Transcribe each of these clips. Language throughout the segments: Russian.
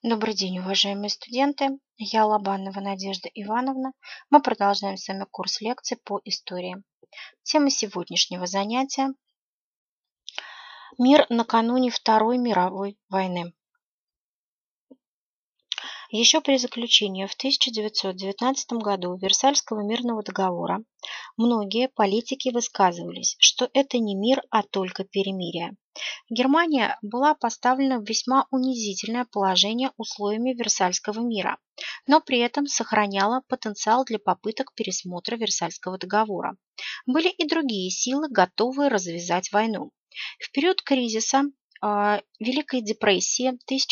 Добрый день, уважаемые студенты. Я Лобанова Надежда Ивановна. Мы продолжаем с вами курс лекций по истории. Тема сегодняшнего занятия – мир накануне Второй мировой войны. Еще при заключении в 1919 году Версальского мирного договора многие политики высказывались, что это не мир, а только перемирие. Германия была поставлена в весьма унизительное положение условиями Версальского мира, но при этом сохраняла потенциал для попыток пересмотра Версальского договора. Были и другие силы, готовые развязать войну. В период кризиса Великой депрессии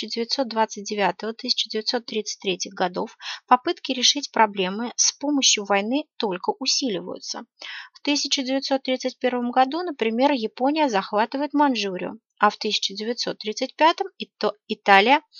1929-1933 годов попытки решить проблемы с помощью войны только усиливаются. В 1931 году, например, Япония захватывает Маньчжурию, а в 1935 Италия –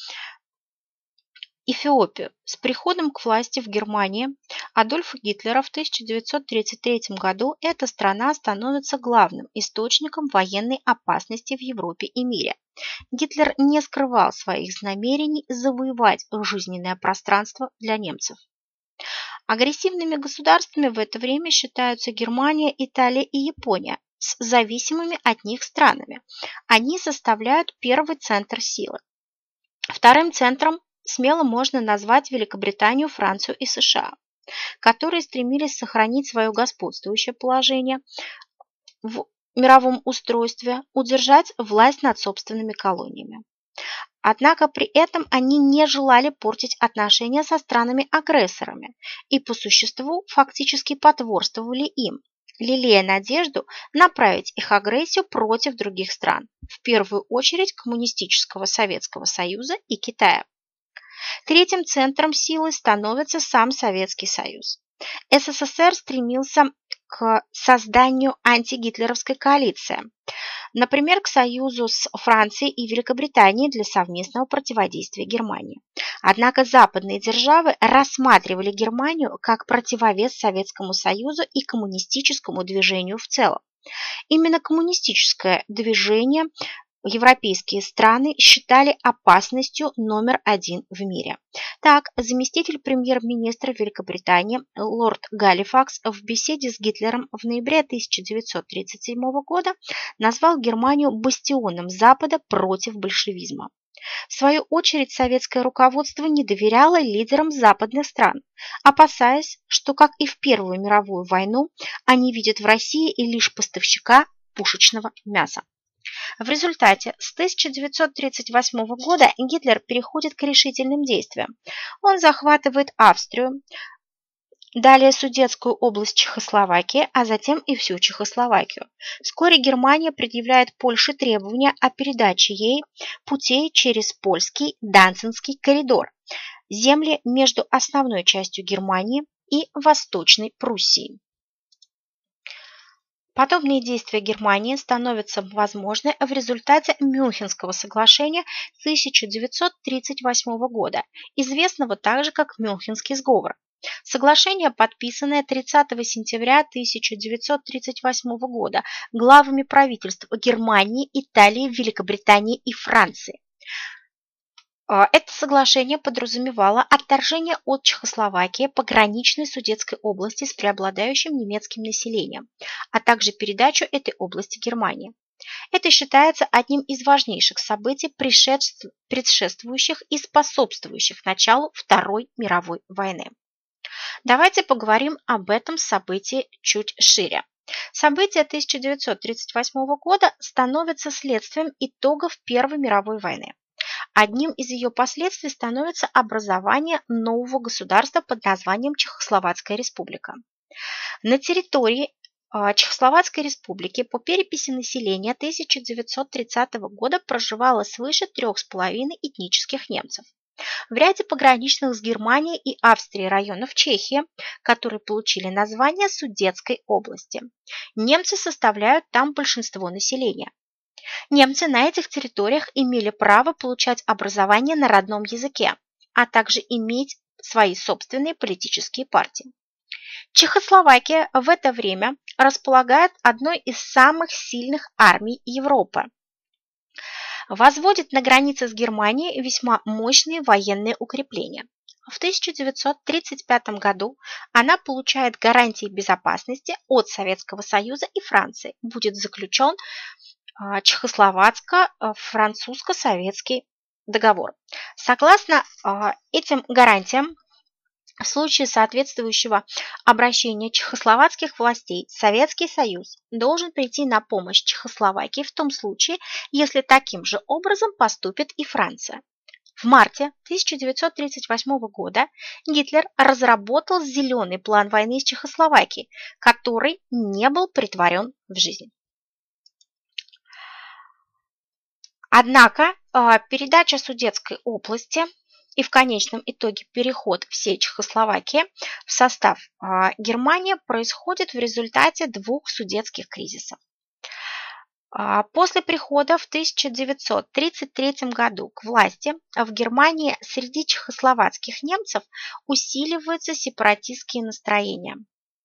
Эфиопию. С приходом к власти в Германии Адольфа Гитлера в 1933 году эта страна становится главным источником военной опасности в Европе и мире. Гитлер не скрывал своих намерений завоевать жизненное пространство для немцев. Агрессивными государствами в это время считаются Германия, Италия и Япония с зависимыми от них странами. Они составляют первый центр силы. Вторым центром смело можно назвать Великобританию, Францию и США, которые стремились сохранить свое господствующее положение в мировом устройстве, удержать власть над собственными колониями. Однако при этом они не желали портить отношения со странами-агрессорами и по существу фактически потворствовали им, лелея надежду направить их агрессию против других стран, в первую очередь коммунистического Советского Союза и Китая. Третьим центром силы становится сам Советский Союз. СССР стремился к созданию антигитлеровской коалиции, например, к союзу с Францией и Великобританией для совместного противодействия Германии. Однако западные державы рассматривали Германию как противовес Советскому Союзу и коммунистическому движению в целом. Именно коммунистическое движение европейские страны считали опасностью номер один в мире. Так, заместитель премьер-министра Великобритании лорд Галифакс в беседе с Гитлером в ноябре 1937 года назвал Германию бастионом Запада против большевизма. В свою очередь, советское руководство не доверяло лидерам западных стран, опасаясь, что, как и в Первую мировую войну, они видят в России и лишь поставщика пушечного мяса. В результате с 1938 года Гитлер переходит к решительным действиям. Он захватывает Австрию, далее Судетскую область Чехословакии, а затем и всю Чехословакию. Вскоре Германия предъявляет Польше требования о передаче ей путей через польский Данцинский коридор, земли между основной частью Германии и Восточной Пруссией. Подобные действия Германии становятся возможны в результате Мюнхенского соглашения 1938 года, известного также как Мюнхенский сговор. Соглашение, подписанное 30 сентября 1938 года главами правительств Германии, Италии, Великобритании и Франции. Это соглашение подразумевало отторжение от Чехословакии пограничной Судетской области с преобладающим немецким населением, а также передачу этой области Германии. Это считается одним из важнейших событий, предшествующих и способствующих началу Второй мировой войны. Давайте поговорим об этом событии чуть шире. События 1938 года становятся следствием итогов Первой мировой войны. Одним из ее последствий становится образование нового государства под названием Чехословацкая республика. На территории Чехословацкой республики по переписи населения 1930 года проживало свыше 3,5 этнических немцев. В ряде пограничных с Германией и Австрией районов Чехии, которые получили название Судетской области, немцы составляют там большинство населения. Немцы на этих территориях имели право получать образование на родном языке, а также иметь свои собственные политические партии. Чехословакия в это время располагает одной из самых сильных армий Европы. Возводит на границе с Германией весьма мощные военные укрепления. В 1935 году она получает гарантии безопасности от Советского Союза и Франции. Будет заключен чехословацко-французско-советский договор. Согласно этим гарантиям, в случае соответствующего обращения чехословацких властей Советский Союз должен прийти на помощь Чехословакии в том случае, если таким же образом поступит и Франция. В марте 1938 года Гитлер разработал зеленый план войны с Чехословакией, который не был претворен в жизнь. Однако передача Судетской области и в конечном итоге переход всей Чехословакии в состав Германии происходит в результате двух судетских кризисов. После прихода в 1933 году к власти в Германии среди чехословацких немцев усиливаются сепаратистские настроения.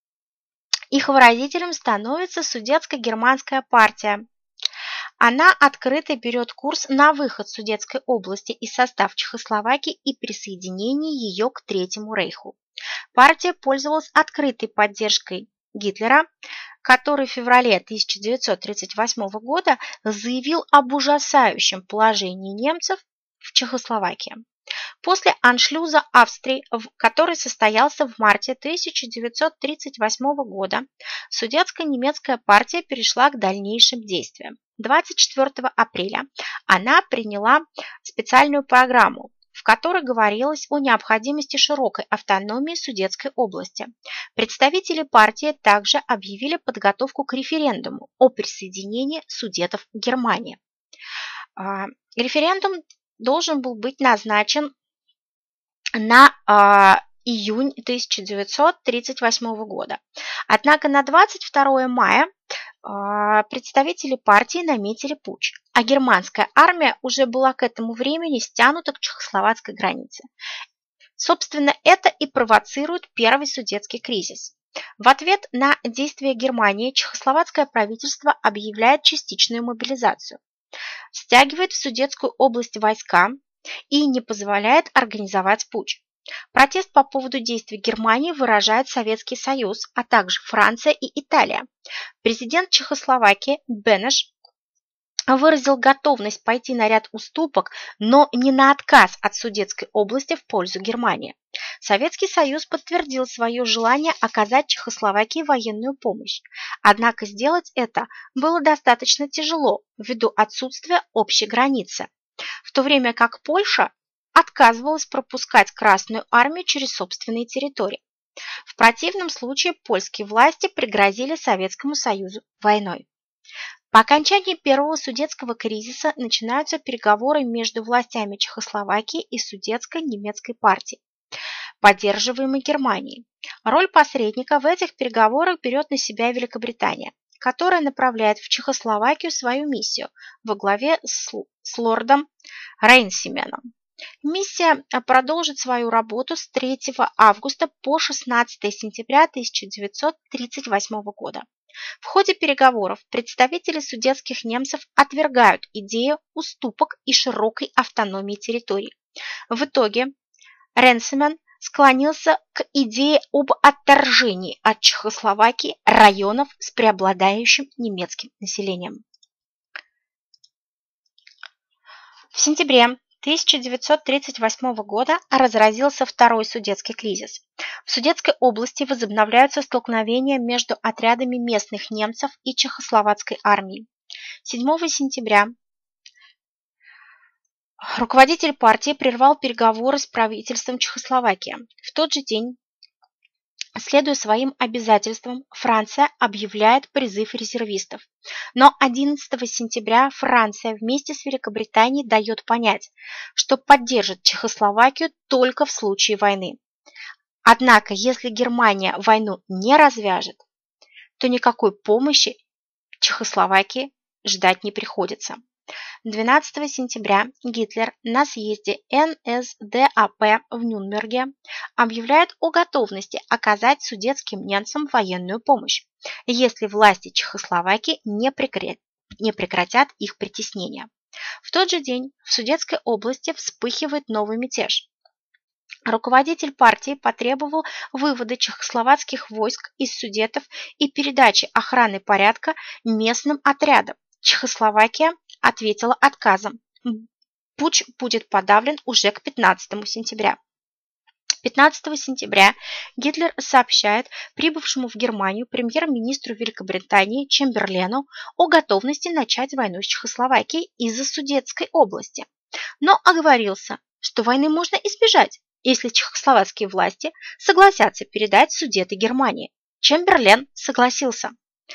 Их выразителем становится Судетско-германская партия. Она открыто берет курс на выход Судетской области из состава Чехословакии и присоединение ее к Третьему рейху. Партия пользовалась открытой поддержкой Гитлера, который в феврале 1938 года заявил об ужасающем положении немцев в Чехословакии. После аншлюза Австрии, который состоялся в марте 1938 года, Судетско-немецкая партия перешла к дальнейшим действиям. 24 апреля она приняла специальную программу, в которой говорилось о необходимости широкой автономии Судетской области. Представители партии также объявили подготовку к референдуму о присоединении Судетов к Германии. Референдум должен был быть назначен на июнь 1938 года. Однако на 22 мая представители партии наметили путч, а германская армия уже была к этому времени стянута к чехословацкой границе. Собственно, это и провоцирует первый Судетский кризис. В ответ на действия Германии чехословацкое правительство объявляет частичную мобилизацию, стягивает в Судетскую область войска и не позволяет организовать путч. Протест по поводу действий Германии выражает Советский Союз, а также Франция и Италия. Президент Чехословакии Бенеш выразил готовность пойти на ряд уступок, но не на отказ от Судетской области в пользу Германии. Советский Союз подтвердил свое желание оказать Чехословакии военную помощь. Однако сделать это было достаточно тяжело ввиду отсутствия общей границы, в то время как Польша отказывалась пропускать Красную армию через собственные территории. В противном случае польские власти пригрозили Советскому Союзу войной. По окончании первого Судетского кризиса начинаются переговоры между властями Чехословакии и Судетско-немецкой партией, поддерживаемой Германией. Роль посредника в этих переговорах берет на себя Великобритания, которая направляет в Чехословакию свою миссию во главе с лордом Рейнсименом. Миссия продолжит свою работу с 3 августа по 16 сентября 1938 года. В ходе переговоров представители судетских немцев отвергают идею уступок и широкой автономии территорий. В итоге Рейнсимен склонился к идее об отторжении от Чехословакии районов с преобладающим немецким населением. В сентябре 1938 года разразился второй Судетский кризис. В Судетской области возобновляются столкновения между отрядами местных немцев и чехословацкой армией. 7 сентября руководитель партии прервал переговоры с правительством Чехословакии. В тот же день, следуя своим обязательствам, Франция объявляет призыв резервистов. Но 11 сентября Франция вместе с Великобританией дает понять, что поддержит Чехословакию только в случае войны. Однако, если Германия войну не развяжет, то никакой помощи Чехословакии ждать не приходится. 12 сентября Гитлер на съезде НСДАП в Нюрнберге объявляет о готовности оказать судетским немцам военную помощь, если власти Чехословакии не прекратят их притеснения. В тот же день в Судетской области вспыхивает новый мятеж. Руководитель партии потребовал вывода чехословацких войск из Судетов и передачи охраны порядка местным отрядам. Чехословакия ответила отказом. Путч будет подавлен уже к 15 сентября. 15 сентября Гитлер сообщает прибывшему в Германию премьер-министру Великобритании Чемберлену о готовности начать войну с Чехословакией из-за Судетской области, но оговорился, что войны можно избежать, если чехословацкие власти согласятся передать Судеты Германии. Чемберлен согласился.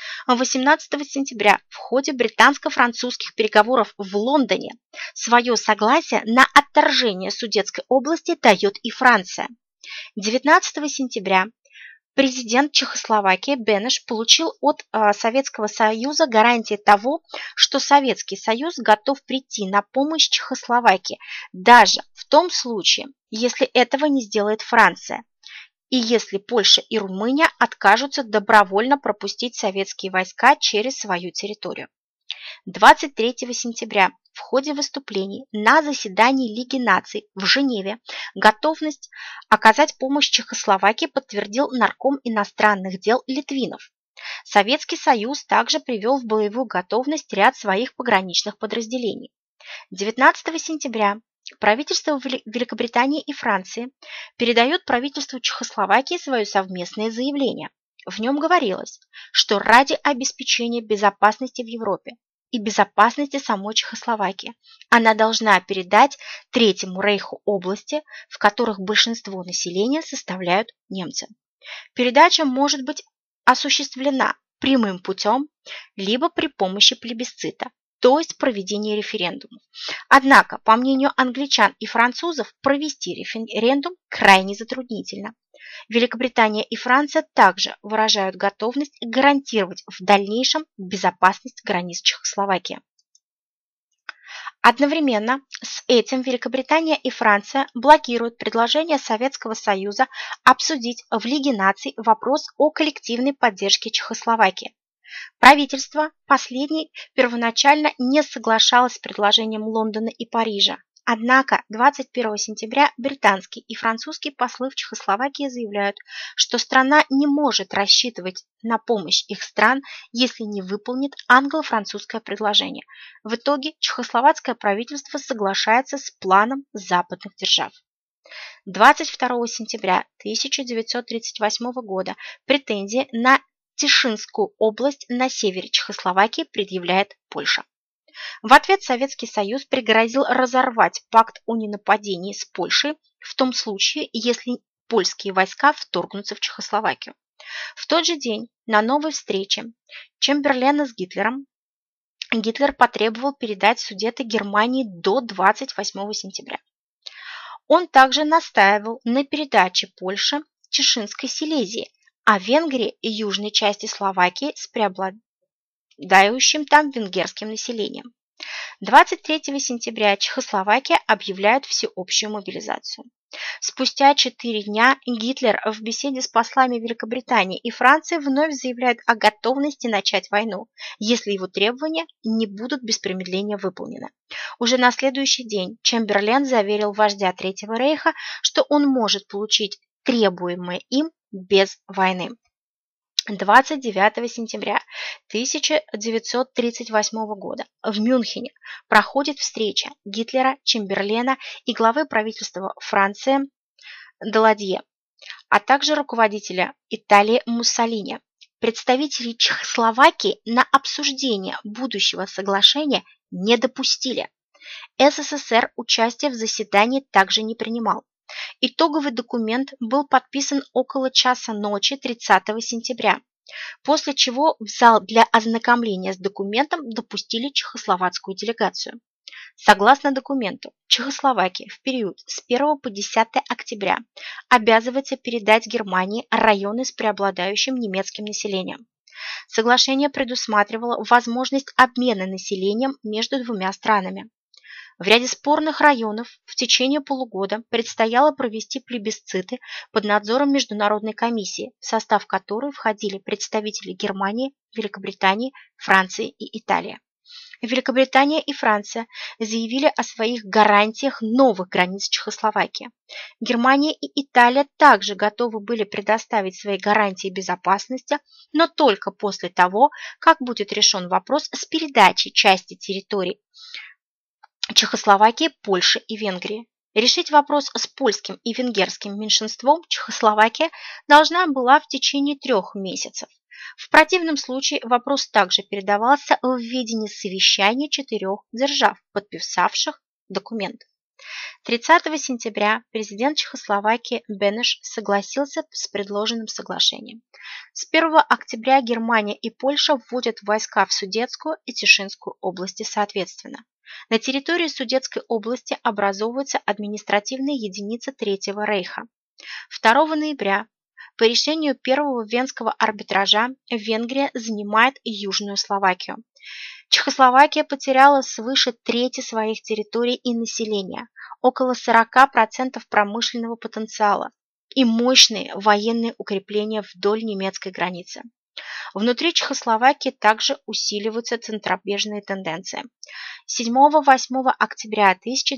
18 сентября в ходе британско-французских переговоров в Лондоне свое согласие на отторжение Судетской области дает и Франция. 19 сентября президент Чехословакии Бенеш получил от Советского Союза гарантии того, что Советский Союз готов прийти на помощь Чехословакии, даже в том случае, если этого не сделает Франция, и если Польша и Румыния откажутся добровольно пропустить советские войска через свою территорию. 23 сентября в ходе выступлений на заседании Лиги наций в Женеве готовность оказать помощь Чехословакии подтвердил нарком иностранных дел Литвинов. Советский Союз также привел в боевую готовность ряд своих пограничных подразделений. 19 сентября правительство Великобритании и Франции передает правительству Чехословакии свое совместное заявление. В нем говорилось, что ради обеспечения безопасности в Европе и безопасности самой Чехословакии она должна передать Третьему рейху области, в которых большинство населения составляют немцы. Передача может быть осуществлена прямым путем, либо при помощи плебисцита, то есть проведения референдумов. Однако, по мнению англичан и французов, провести референдум крайне затруднительно. Великобритания и Франция также выражают готовность гарантировать в дальнейшем безопасность границ Чехословакии. Одновременно с этим Великобритания и Франция блокируют предложение Советского Союза обсудить в Лиге наций вопрос о коллективной поддержке Чехословакии. Правительство последней первоначально не соглашалось с предложением Лондона и Парижа. Однако 21 сентября британские и французские послы в Чехословакии заявляют, что страна не может рассчитывать на помощь их стран, если не выполнит англо-французское предложение. В итоге чехословацкое правительство соглашается с планом западных держав. 22 сентября 1938 года претензии на Тишинскую область на севере Чехословакии предъявляет Польша. В ответ Советский Союз пригрозил разорвать пакт о ненападении с Польшей в том случае, если польские войска вторгнутся в Чехословакию. В тот же день на новой встрече Чемберлена с Гитлером Гитлер потребовал передать Судеты Германии до 28 сентября. Он также настаивал на передаче Польше Тишинской Силезии, а Венгрии и южной части Словакии с преобладающим там венгерским населением. 23 сентября Чехословакия объявляет всеобщую мобилизацию. Спустя 4 дня Гитлер в беседе с послами Великобритании и Франции вновь заявляет о готовности начать войну, если его требования не будут без промедления выполнены. Уже на следующий день Чемберлен заверил вождя Третьего рейха, что он может получить требуемое им без войны. 29 сентября 1938 года в Мюнхене проходит встреча Гитлера, Чемберлена и главы правительства Франции Даладье, а также руководителя Италии Муссолини. Представителей Чехословакии на обсуждение будущего соглашения не допустили. СССР участие в заседании также не принимал. Итоговый документ был подписан около часа ночи 30 сентября, после чего в зал для ознакомления с документом допустили чехословацкую делегацию. Согласно документу, Чехословакия в период с 1 по 10 октября обязывается передать Германии районы с преобладающим немецким населением. Соглашение предусматривало возможность обмена населением между двумя странами. В ряде спорных районов в течение полугода предстояло провести плебисциты под надзором Международной комиссии, в состав которой входили представители Германии, Великобритании, Франции и Италии. Великобритания и Франция заявили о своих гарантиях новых границ Чехословакии. Германия и Италия также готовы были предоставить свои гарантии безопасности, но только после того, как будет решен вопрос с передачей части территорий Чехословакии, Польши и Венгрии. Решить вопрос с польским и венгерским меньшинством Чехословакия должна была в течение 3 месяцев. В противном случае вопрос также передавался в ведение совещания 4 держав, подписавших документ. 30 сентября президент Чехословакии Бенеш согласился с предложенным соглашением. С 1 октября Германия и Польша вводят войска в Судетскую и Тишинскую области соответственно. На территории Судетской области образовываются административные единицы Третьего рейха. 2 ноября по решению Первого Венского арбитража Венгрия занимает Южную Словакию. Чехословакия потеряла свыше трети своих территорий и населения, около 40% промышленного потенциала и мощные военные укрепления вдоль немецкой границы. Внутри Чехословакии также усиливаются центробежные тенденции. 7-8 октября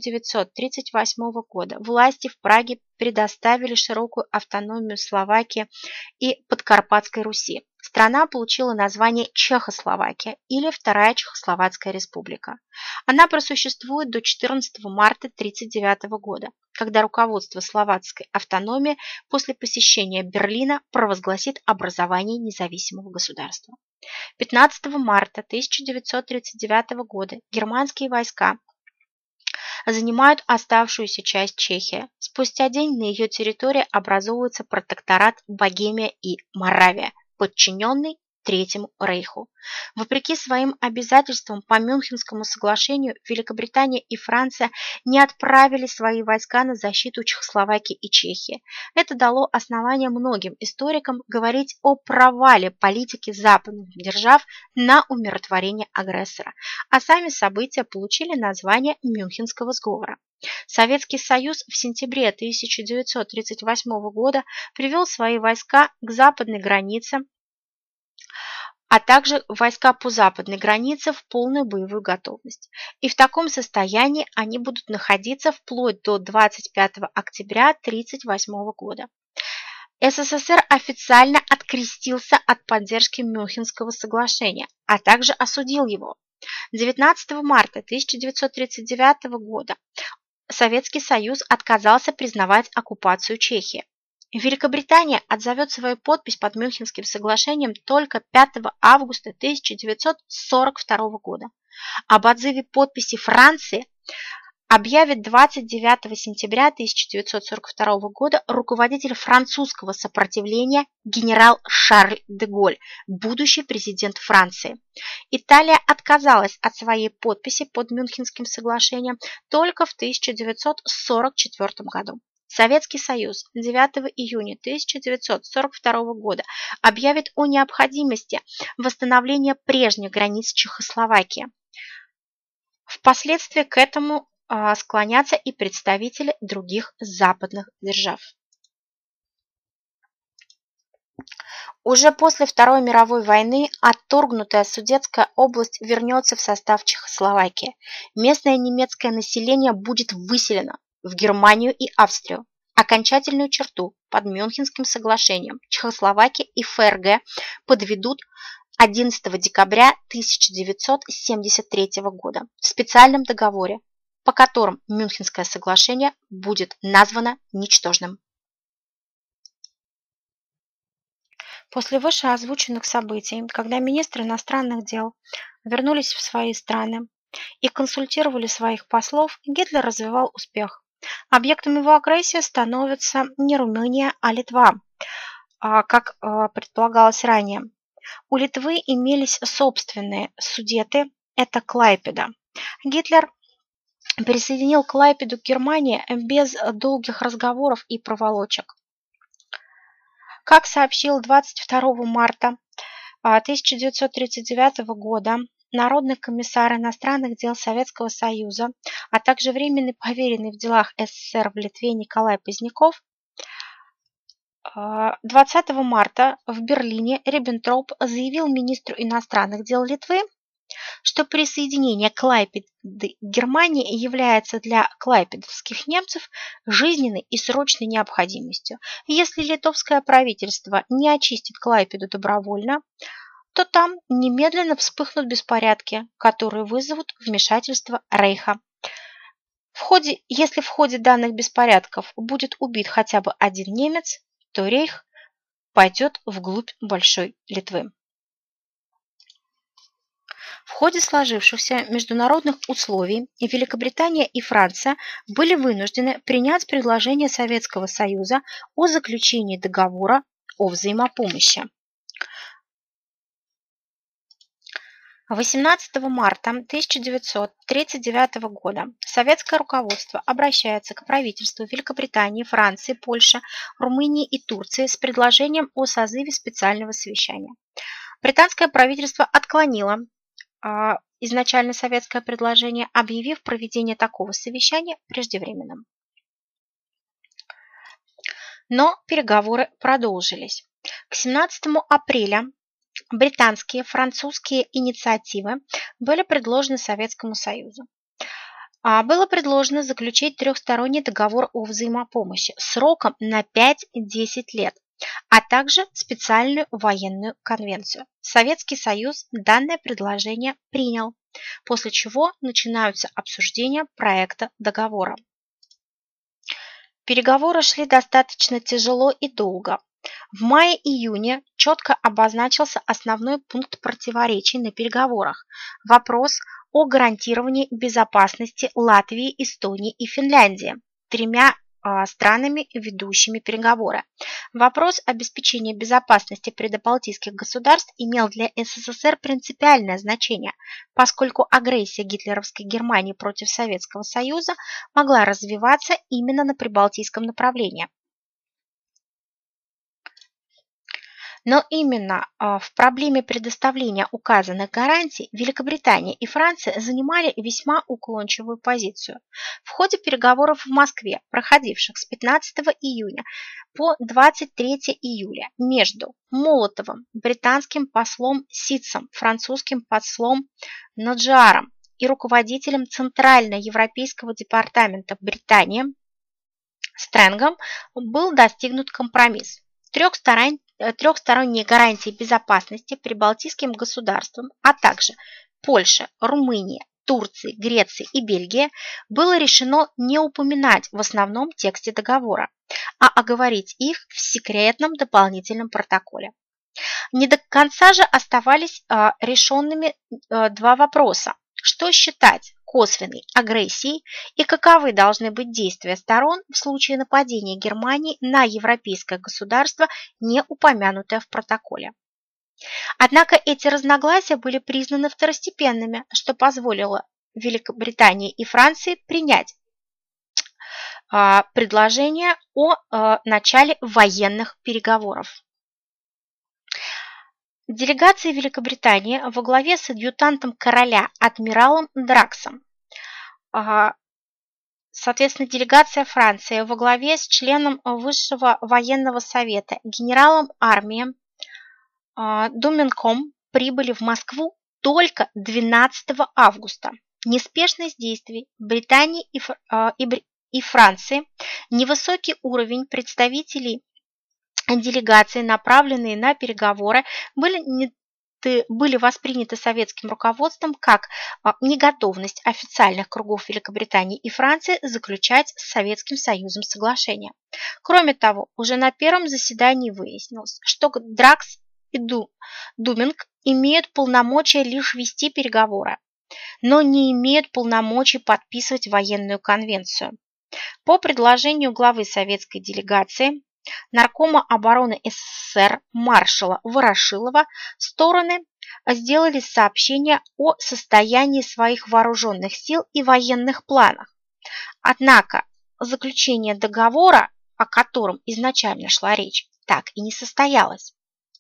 1938 года власти в Праге предоставили широкую автономию Словакии и Подкарпатской Руси. Страна получила название Чехословакия или Вторая Чехословацкая Республика. Она просуществует до 14 марта 1939 года, когда руководство словацкой автономии после посещения Берлина провозгласит образование независимого государства. 15 марта 1939 года германские войска занимают оставшуюся часть Чехии. Спустя день на ее территории образовывается протекторат Богемия и Моравия, подчиненный Третьему рейху. Вопреки своим обязательствам по Мюнхенскому соглашению Великобритания и Франция не отправили свои войска на защиту Чехословакии и Чехии. Это дало основание многим историкам говорить о провале политики западных держав на умиротворение агрессора, а сами события получили название Мюнхенского сговора. Советский Союз в сентябре 1938 года привел свои войска к западной границе, а также войска по западной границе в полную боевую готовность. И в таком состоянии они будут находиться вплоть до 25 октября 1938 года. СССР официально открестился от поддержки Мюнхенского соглашения, а также осудил его. 19 марта 1939 года Советский Союз отказался признавать оккупацию Чехии. Великобритания отзовет свою подпись под Мюнхенским соглашением только 5 августа 1942 года. Об отзыве подписи Франции объявит 29 сентября 1942 года руководитель французского сопротивления генерал Шарль де Голль, будущий президент Франции. Италия отказалась от своей подписи под Мюнхенским соглашением только в 1944 году. Советский Союз 9 июня 1942 года объявит о необходимости восстановления прежних границ Чехословакии. Впоследствии к этому склонятся и представители других западных держав. Уже после Второй мировой войны отторгнутая Судетская область вернется в состав Чехословакии. Местное немецкое население будет выселено в Германию и Австрию. Окончательную черту под Мюнхенским соглашением Чехословакия и ФРГ подведут 11 декабря 1973 года в специальном договоре, по которым Мюнхенское соглашение будет названо ничтожным. После вышеозвученных событий, когда министры иностранных дел вернулись в свои страны и консультировали своих послов, Гитлер развивал успех. Объектом его агрессии становится не Румыния, а Литва, как предполагалось ранее. У Литвы имелись собственные Судеты, это Клайпеда. Гитлер присоединил Клайпеду к Германии без долгих разговоров и проволочек. Как сообщил 22 марта 1939 года Народный комиссар иностранных дел Советского Союза, а также временный поверенный в делах СССР в Литве Николай Поздняков, 20 марта в Берлине Риббентроп заявил министру иностранных дел Литвы что присоединение Клайпеды к Германии является для клайпедовских немцев жизненной и срочной необходимостью. Если литовское правительство не очистит Клайпеду добровольно, то там немедленно вспыхнут беспорядки, которые вызовут вмешательство Рейха. Если в ходе данных беспорядков будет убит хотя бы один немец, то Рейх пойдет вглубь Большой Литвы. В ходе сложившихся международных условий Великобритания и Франция были вынуждены принять предложение Советского Союза о заключении договора о взаимопомощи. 18 марта 1939 года советское руководство обращается к правительству Великобритании, Франции, Польши, Румынии и Турции с предложением о созыве специального совещания. Британское правительство отклонило изначально советское предложение, объявив проведение такого совещания преждевременным. Но переговоры продолжились. К 17 апреля британские, французские инициативы были предложены Советскому Союзу. Было предложено заключить трехсторонний договор о взаимопомощи сроком на 5-10 лет, а также специальную военную конвенцию. Советский Союз данное предложение принял, после чего начинаются обсуждения проекта договора. Переговоры шли достаточно тяжело и долго. В мае-июне четко обозначился основной пункт противоречий на переговорах – вопрос о гарантировании безопасности Латвии, Эстонии и Финляндии, тремя странами, ведущими переговоры. Вопрос обеспечения безопасности придбалтийских государств имел для СССР принципиальное значение, поскольку агрессия гитлеровской Германии против Советского Союза могла развиваться именно на прибалтийском направлении. Но именно в проблеме предоставления указанных гарантий Великобритания и Франция занимали весьма уклончивую позицию. В ходе переговоров в Москве, проходивших с 15 июня по 23 июля между Молотовым, британским послом Ситцем, французским послом Наджаром и руководителем Центральноевропейского департамента Британии Стрэнгом, был достигнут компромисс. Трехсторонние гарантии безопасности прибалтийским государствам, а также Польше, Румынии, Турции, Греции и Бельгии было решено не упоминать в основном тексте договора, а оговорить их в секретном дополнительном протоколе. Не до конца же оставались решенными два вопроса: что считать косвенной агрессией и каковы должны быть действия сторон в случае нападения Германии на европейское государство, не упомянутое в протоколе. Однако эти разногласия были признаны второстепенными, что позволило Великобритании и Франции принять предложение о начале военных переговоров. Делегация Великобритании во главе с адъютантом короля адмиралом Драксом, соответственно, делегация Франции во главе с членом Высшего военного совета генералом армии Думенком прибыли в Москву только 12 августа. Неспешность действий Британии и Франции, невысокий уровень представителей делегации, направленные на переговоры, были восприняты советским руководством как неготовность официальных кругов Великобритании и Франции заключать с Советским Союзом соглашение. Кроме того, уже на первом заседании выяснилось, что Дракс и Думенк имеют полномочия лишь вести переговоры, но не имеют полномочий подписывать военную конвенцию. По предложению главы советской делегации, наркома обороны СССР маршала Ворошилова, стороны сделали сообщение о состоянии своих вооруженных сил и военных планах. Однако заключение договора, о котором изначально шла речь, так и не состоялось.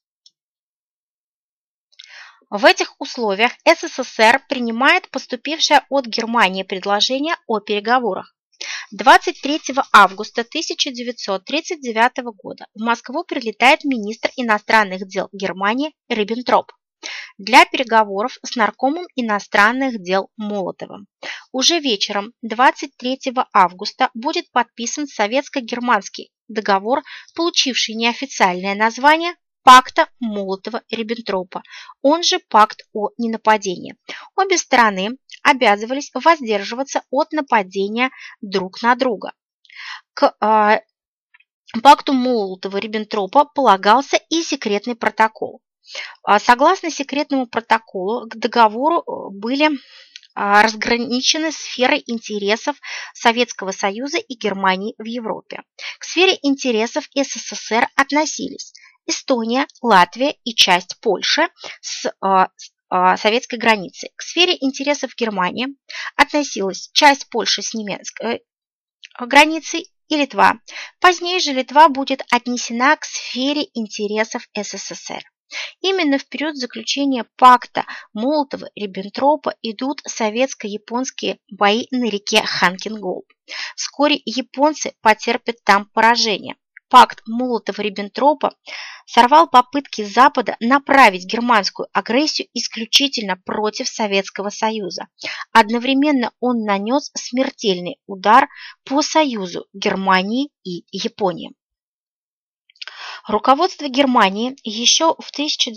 В этих условиях СССР принимает поступившее от Германии предложение о переговорах. 23 августа 1939 года в Москву прилетает министр иностранных дел Германии Риббентроп. для переговоров с наркомом иностранных дел Молотовым. Уже вечером 23 августа будет подписан советско-германский договор, получивший неофициальное название Пакта Молотова-Риббентропа, он же Пакт о ненападении. Обе стороны обязывались воздерживаться от нападения друг на друга. К Пакту Молотова-Риббентропа полагался и секретный протокол. Согласно секретному протоколу, к договору были разграничены сферы интересов Советского Союза и Германии в Европе. К сфере интересов СССР относились Эстония, Латвия и часть Польши с советской границы. К сфере интересов Германии относилась часть Польши с немецкой границей и Литва. Позднее же Литва будет отнесена к сфере интересов СССР. Именно в период заключения пакта Молотова-Риббентропа идут советско-японские бои на реке Ханкин-Гол. Вскоре японцы потерпят там поражение. Пакт Молотова-Риббентропа сорвал попытки Запада направить германскую агрессию исключительно против Советского Союза. Одновременно он нанес смертельный удар по союзу Германии и Японии. Руководство Германии еще в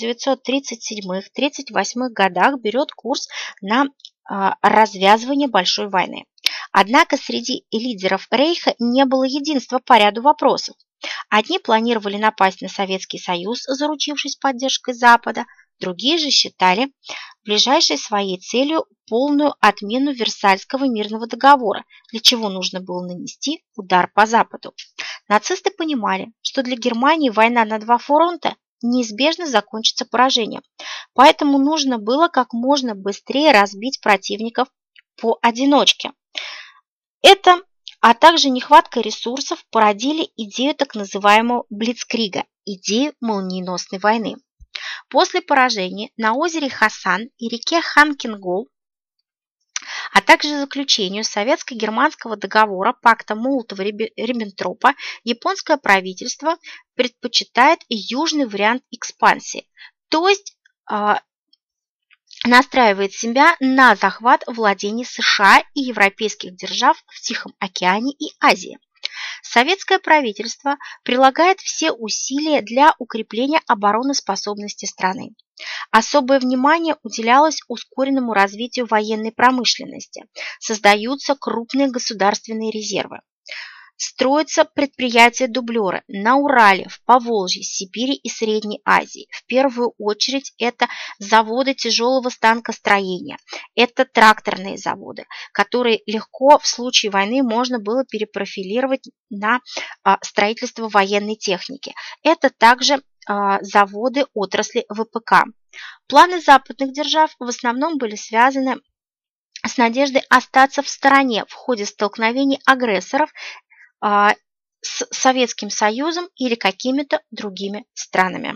1937-38 годах берет курс на развязывание большой войны. Однако среди лидеров Рейха не было единства по ряду вопросов. Одни планировали напасть на Советский Союз, заручившись поддержкой Запада, другие же считали ближайшей своей целью полную отмену Версальского мирного договора, для чего нужно было нанести удар по Западу. Нацисты понимали, что для Германии война на два фронта неизбежно закончится поражением, поэтому нужно было как можно быстрее разбить противников поодиночке. Это, а также нехватка ресурсов породили идею так называемого Блицкрига, идею молниеносной войны. После поражения на озере Хасан и реке Ханкин-Гол, а также заключению советско-германского договора пакта Молотова-Риббентропа, японское правительство предпочитает южный вариант экспансии, то есть настраивает себя на захват владений США и европейских держав в Тихом океане и Азии. Советское правительство прилагает все усилия для укрепления обороноспособности страны. Особое внимание уделялось ускоренному развитию военной промышленности. Создаются крупные государственные резервы. Строятся предприятия-дублеры на Урале, в Поволжье, Сибири и Средней Азии. В первую очередь это заводы тяжелого станкостроения, это тракторные заводы, которые легко в случае войны можно было перепрофилировать на строительство военной техники. Это также заводы отрасли ВПК. Планы западных держав в основном были связаны с надеждой остаться в стороне в ходе столкновений агрессоров с Советским Союзом или какими-то другими странами.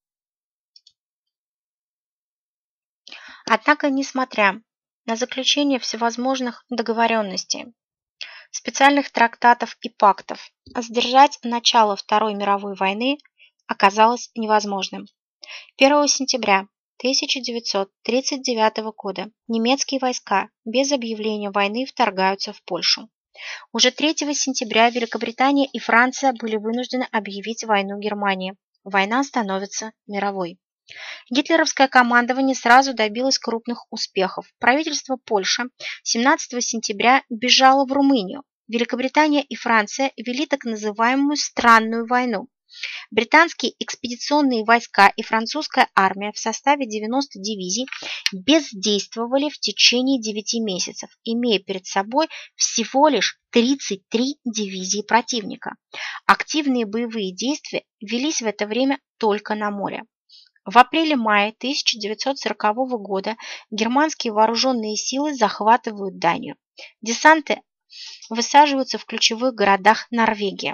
Однако, несмотря на заключение всевозможных договоренностей, специальных трактатов и пактов, сдержать начало Второй мировой войны оказалось невозможным. 1 сентября 1939 года немецкие войска без объявления войны вторгаются в Польшу. Уже 3 сентября Великобритания и Франция были вынуждены объявить войну Германии. Война становится мировой. Гитлеровское командование сразу добилось крупных успехов. Правительство Польши 17 сентября бежало в Румынию. Великобритания и Франция вели так называемую «странную войну». Британские экспедиционные войска и французская армия в составе 90 дивизий бездействовали в течение 9 месяцев, имея перед собой всего лишь 33 дивизии противника. Активные боевые действия велись в это время только на море. В апреле-мае 1940 года германские вооруженные силы захватывают Данию. Десанты высаживаются в ключевых городах Норвегии.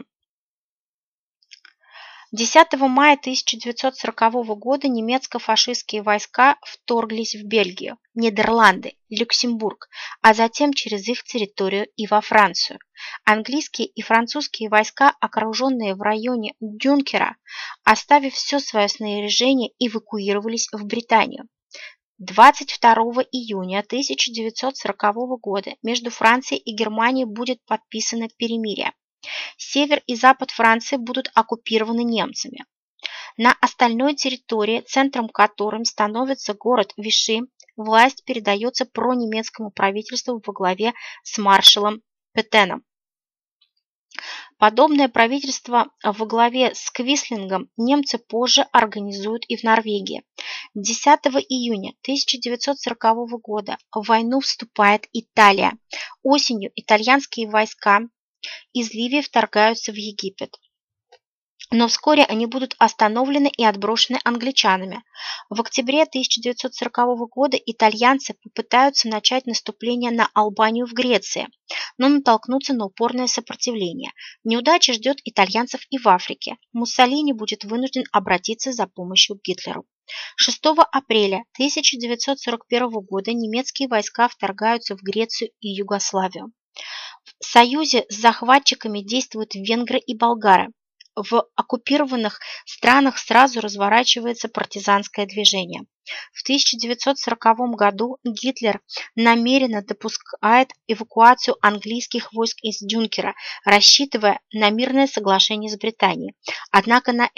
10 мая 1940 года немецко-фашистские войска вторглись в Бельгию, Нидерланды, Люксембург, а затем через их территорию и во Францию. Английские и французские войска, окруженные в районе Дюнкера, оставив все свое снаряжение, эвакуировались в Британию. 22 июня 1940 года между Францией и Германией будет подписано перемирие. Север и запад Франции будут оккупированы немцами. На остальной территории, центром которой становится город Виши, власть передается пронемецкому правительству во главе с маршалом Петеном. Подобное правительство во главе с Квислингом немцы позже организуют и в Норвегии. 10 июня 1940 года в войну вступает Италия. Осенью итальянские войска из Ливии вторгаются в Египет. Но вскоре они будут остановлены и отброшены англичанами. В октябре 1940 года итальянцы попытаются начать наступление на Албанию в Греции, но натолкнутся на упорное сопротивление. Неудача ждет итальянцев и в Африке. Муссолини будет вынужден обратиться за помощью к Гитлеру. 6 апреля 1941 года немецкие войска вторгаются в Грецию и Югославию. В союзе с захватчиками действуют венгры и болгары. В оккупированных странах сразу разворачивается партизанское движение. В 1940 году Гитлер намеренно допускает эвакуацию английских войск из Дюнкера, рассчитывая на мирное соглашение с Британией. Однако на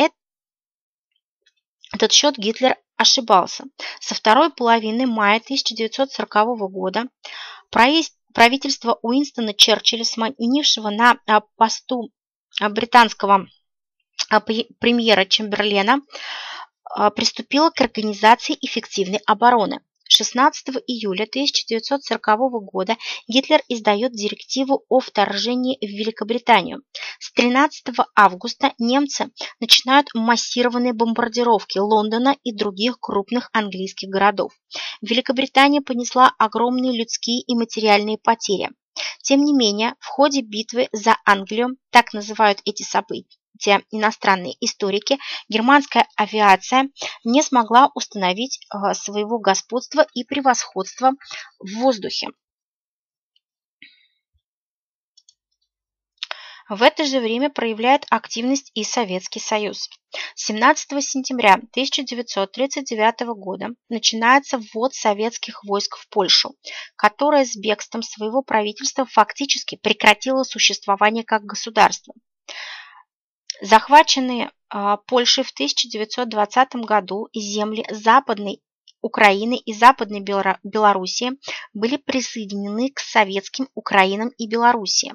этот счет Гитлер ошибался. Со второй половины мая 1940 года правительство Уинстона Черчилля, сменившего на посту британского премьера Чемберлена, приступила к организации эффективной обороны. 16 июля 1940 года Гитлер издает директиву о вторжении в Великобританию. С 13 августа немцы начинают массированные бомбардировки Лондона и других крупных английских городов. Великобритания понесла огромные людские и материальные потери. Тем не менее, в ходе битвы за Англию, так называют эти события иностранные историки, германская авиация не смогла установить своего господства и превосходства в воздухе. В это же время проявляет активность и Советский Союз. 17 сентября 1939 года начинается ввод советских войск в Польшу, которая с бегством своего правительства фактически прекратила существование как государство. Захваченные Польшей в 1920 году земли Западной Украины и Западной Белоруссии были присоединены к советским Украинам и Белоруссии.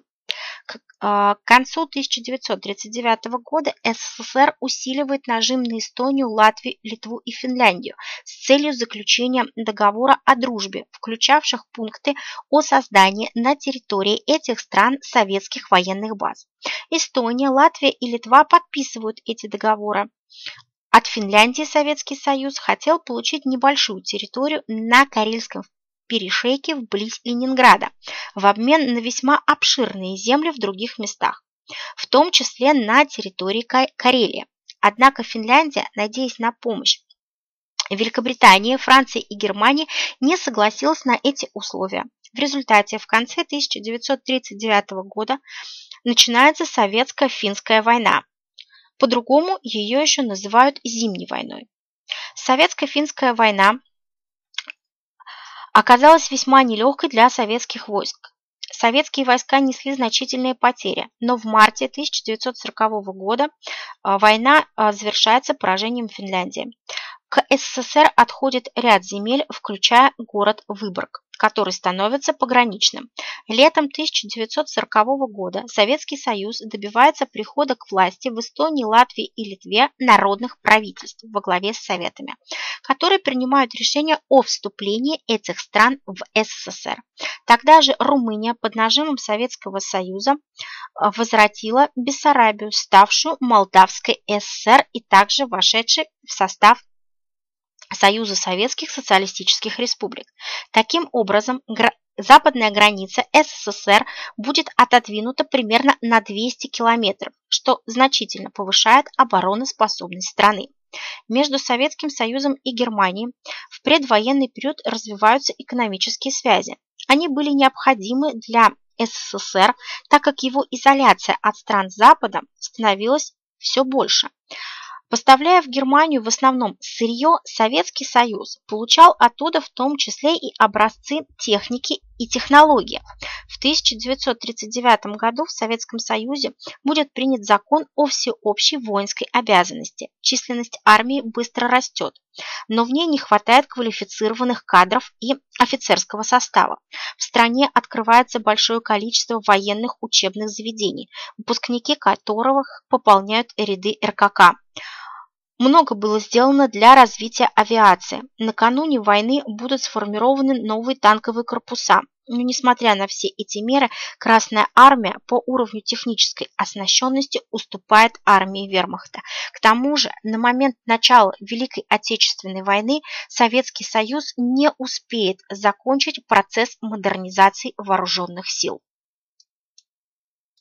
К концу 1939 года СССР усиливает нажим на Эстонию, Латвию, Литву и Финляндию с целью заключения договора о дружбе, включавших пункты о создании на территории этих стран советских военных баз. Эстония, Латвия и Литва подписывают эти договоры. От Финляндии Советский Союз хотел получить небольшую территорию на Карельском перешейке вблизь Ленинграда в обмен на весьма обширные земли в других местах, в том числе на территории Карелии. Однако Финляндия, надеясь на помощь Великобритании, Франции и Германии, не согласилась на эти условия. В результате в конце 1939 года начинается Советско-финская война. По-другому ее еще называют Зимней войной. Советско-финская война оказалась весьма нелегкой для советских войск. Советские войска несли значительные потери, но в марте 1940 года война завершается поражением Финляндии. К СССР отходит ряд земель, включая город Выборг, который становится пограничным. Летом 1940 года Советский Союз добивается прихода к власти в Эстонии, Латвии и Литве народных правительств во главе с Советами, которые принимают решение о вступлении этих стран в СССР. Тогда же Румыния под нажимом Советского Союза возвратила Бессарабию, ставшую Молдавской ССР и также вошедшей в состав Союза Советских Социалистических Республик. Таким образом, западная граница СССР будет отодвинута примерно на 200 километров, что значительно повышает обороноспособность страны. Между Советским Союзом и Германией в предвоенный период развиваются экономические связи. Они были необходимы для СССР, так как его изоляция от стран Запада становилась все больше. Поставляя в Германию в основном сырье, Советский Союз получал оттуда в том числе и образцы техники и технологий. В 1939 году в Советском Союзе будет принят закон о всеобщей воинской обязанности. Численность армии быстро растет, но в ней не хватает квалифицированных кадров и офицерского состава. В стране открывается большое количество военных учебных заведений, выпускники которых пополняют ряды РКК. Много было сделано для развития авиации. Накануне войны будут сформированы новые танковые корпуса. Но несмотря на все эти меры, Красная армия по уровню технической оснащенности уступает армии вермахта. К тому же, на момент начала Великой Отечественной войны Советский Союз не успеет закончить процесс модернизации вооруженных сил.